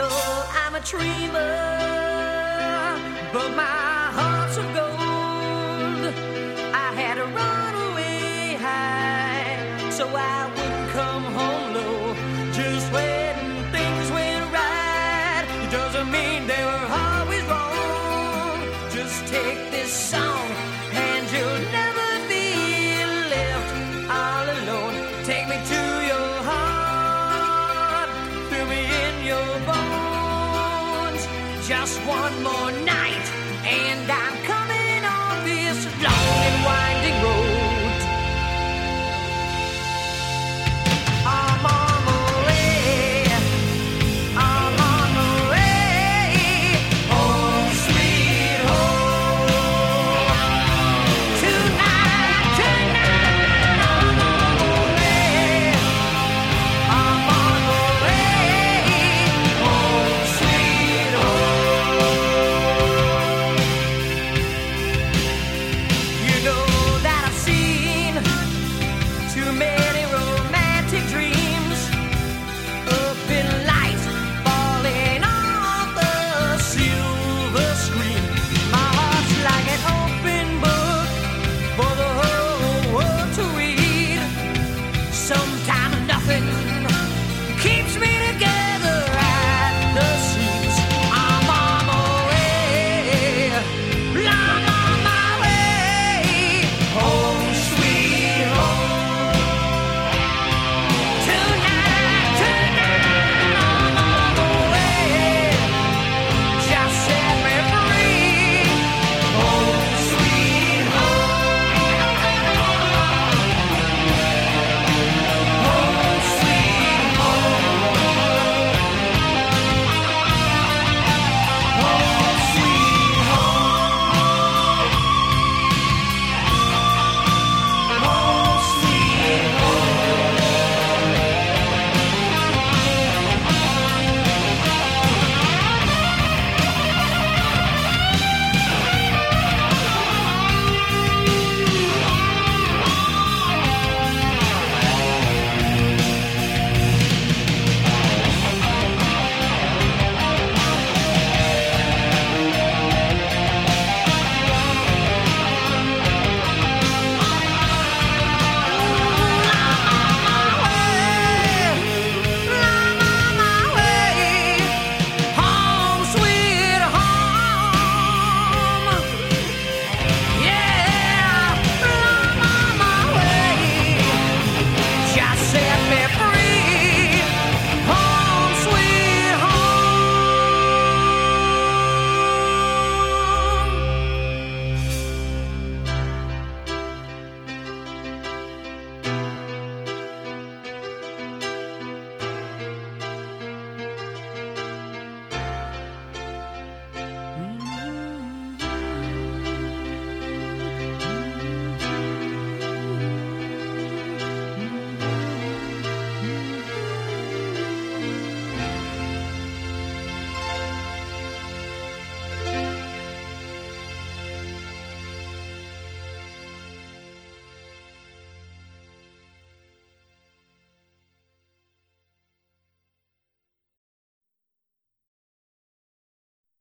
know I'm a dreamer, but my heart's of gold. I had to run away high, so I wouldn't come home low. Just when things went right, it doesn't mean they were always wrong. Just take this song, and you'll never be left all alone. Take me to your heart, fill me in your bones. Just one more night, and I'm